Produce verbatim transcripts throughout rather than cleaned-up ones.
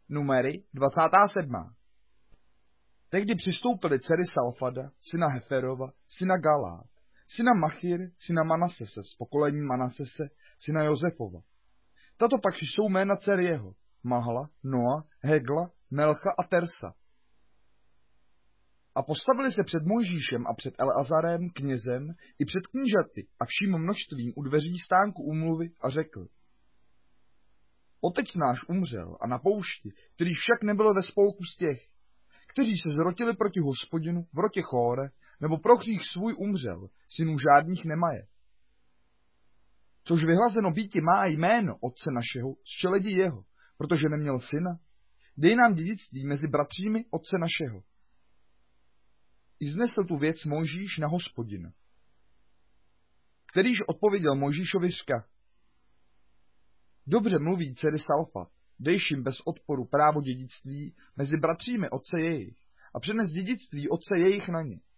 Numery dvacátá sedmá. Tehdy přistoupili dcery Salfada, syna Heferova, syna Galát, syna Machir, syna Manasese, z pokolení Manasese, syna Josefova. Tato pak jsou jména dcer jeho, Mahla, Noa, Hegla, Melcha a Tersa. A postavili se před Mojžíšem a před Eleazarem, knězem, i před knížaty a vším množstvím u dveří stánku úmluvy a řekl: Otec náš umřel a na poušti, který však nebyl ve spolku z těch, kteří se zrotili proti Hospodinu v rotě Chóre, nebo pro hřích svůj umřel, synů žádných nemaje. Což vyhlazeno býti má jméno otce našeho z čeledi jeho, protože neměl syna, dej nám dědictví mezi bratřími otce našeho. I znesl tu věc Mojžíš na Hospodina. Kterýž odpověděl Mojžíšovi řka: Dobře mluví dcery Salfat, dejš jim bez odporu právo dědictví mezi bratřími otce jejich a přenes dědictví otce jejich na ně.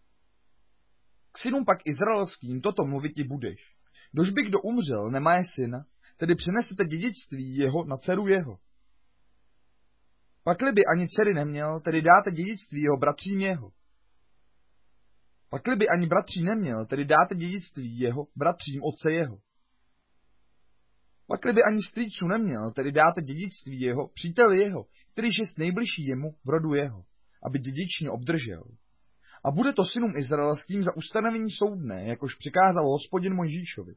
K synům pak izraelským toto mluviti budeš. Dož by kdo umřel, nemá syna, tedy přenesete dědictví jeho na dceru jeho. Pakli by ani dcery neměl, tedy dáte dědictví jeho bratřím jeho. Pakli by ani bratří neměl, tedy dáte dědictví jeho bratřím otce jeho. Pakli by ani strýců neměl, tedy dáte dědictví jeho příteli jeho, kterýž jest nejbližší jemu v rodu jeho, aby dědičně obdržel. A bude to synům izraelským za ustanovení soudné, jakož přikázal Hospodin Mojžíšovi.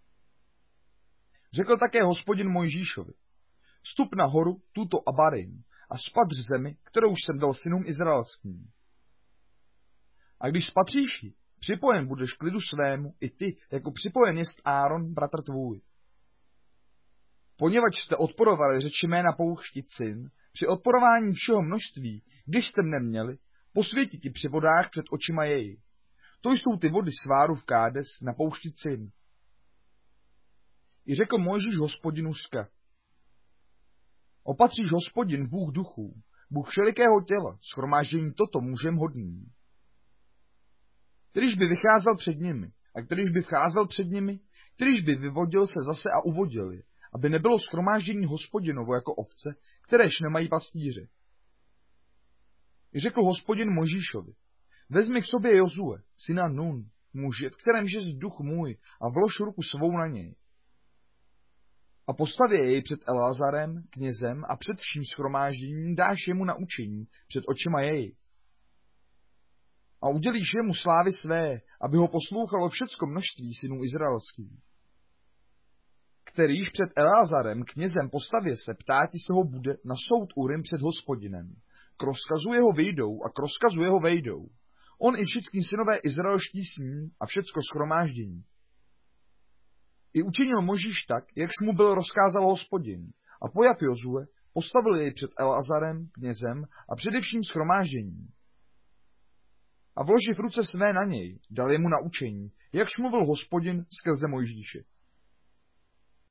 Řekl také Hospodin Mojžíšovi: Vstup na horu tuto Abarim a spatř zemi, kterou jsem dal synům izraelským. A když spatříš ji, připojen budeš k lidu svému, i ty, jako připojen jest Áron, bratr tvůj. Poněvadž jste odporovali řeči mé na poušti syn, při odporování všeho množství, když jste neměli, posvětí ti při vodách před očima její. To jsou ty vody sváru v Kádes na poušti syn. I řekl Mojžíš Hospodinu řka: Opatříš Hospodin, Bůh duchů, Bůh všelikého těla, shromáždění toto mužem hodný. Kterýž by vycházel před nimi, a kterýž by vcházel před nimi, kterýž by vyvodil se zase a uvodil je, aby nebylo shromáždění Hospodinovo jako ovce, kteréž nemají pastýře. I řekl Hospodin Mojžíšovi: Vezmi k sobě Jozue, syna Nun, muže, v kterémž je duch můj, a vlož ruku svou na něj. A postavě jej před Eleazarem, knězem, a před vším shromážděním dáš jemu na učení před očima jej. A udělíš jemu slávy své, aby ho poslouchalo všecko množství synů izraelských. Kterýž před Eleazarem, knězem, postavě se, ptáti se ho bude na soud Urim před Hospodinem. K rozkazu jeho vyjdou a k rozkazu jeho vejdou. On i všichni synové izraelští s ním a všecko shromáždění. I učinil Mojžíš tak, jakž mu byl rozkázal Hospodin, a pojav Jozue postavil jej před Eleazarem, knězem, a především shromážděním. A vloživ ruce své na něj, dal jemu na učení, jakž mluvil Hospodin skrze Mojžíše.